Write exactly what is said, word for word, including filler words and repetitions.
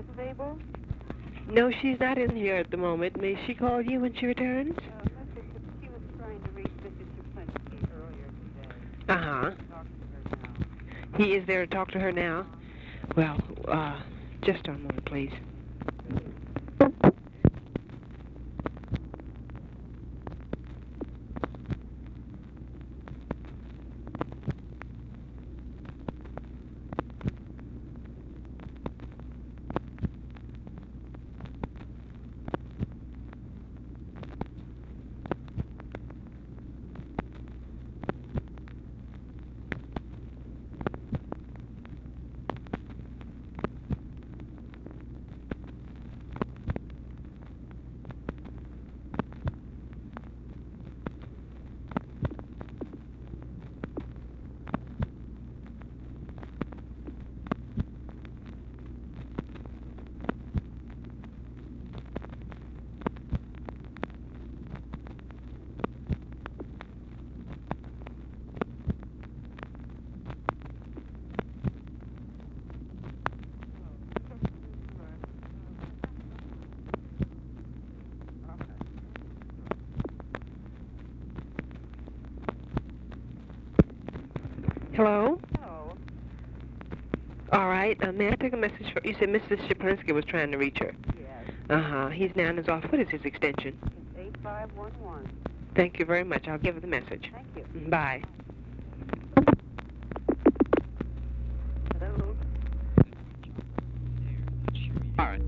available? No, she's not in here at the moment. May she call you when she returns? Uh, Missus She was trying to reach Missus Shaplinsky earlier today. Uh-huh. Talk to her now. He is there to talk to her now? Well, uh, just a moment, please. Hello? Hello. All right. Uh, may I take a message for... You said Missus Shaplinsky was trying to reach her. Yes. Uh-huh. He's now in his office. What is his extension? It's eight five one one. Thank you very much. I'll give her the message. Thank you. Bye. Hello. All right.